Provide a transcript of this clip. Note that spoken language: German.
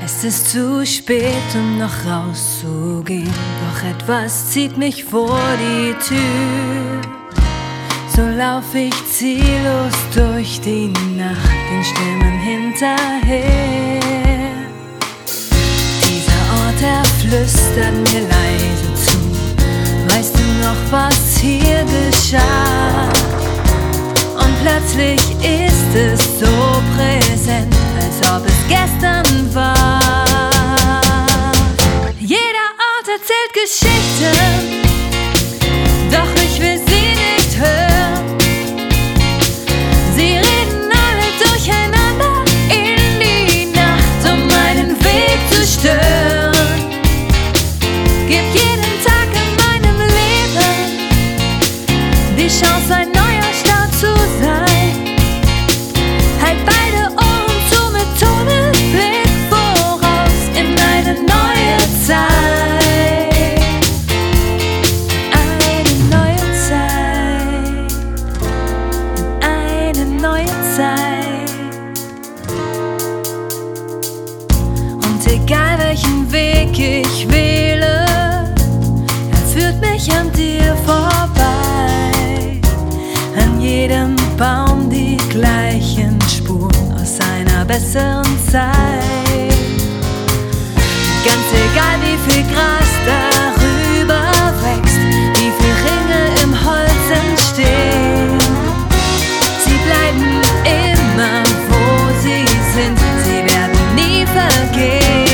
Es ist zu spät, um noch rauszugehen, doch etwas zieht mich vor die Tür. So lauf ich ziellos durch die Nacht, den Stimmen hinterher. Dieser Ort, er flüstert mir leise zu. Weißt du noch, was hier geschah? Und plötzlich ist es so präsent, als ob es gestern war. Jeder Ort erzählt Geschichten, doch ich will sie nicht hören. Sie reden alle durcheinander in die Nacht, um meinen Weg zu stören. Gib jeden Tag in meinem Leben die Chance, ein neuer Start zu sein. Halt beide Ohren zu mit Tunnelblick voraus in eine neue Zeit. Eine neue Zeit. Eine neue Zeit. Und egal welchen Weg ich wähle, er führt mich an dir vorbei. An jedem Baum die gleichen Spuren aus einer besseren Zeit. Ganz egal wie viel Gras darüber wächst, wie viel Ringe im Holz entstehen, sie bleiben immer, wo sie sind, sie werden nie vergehen.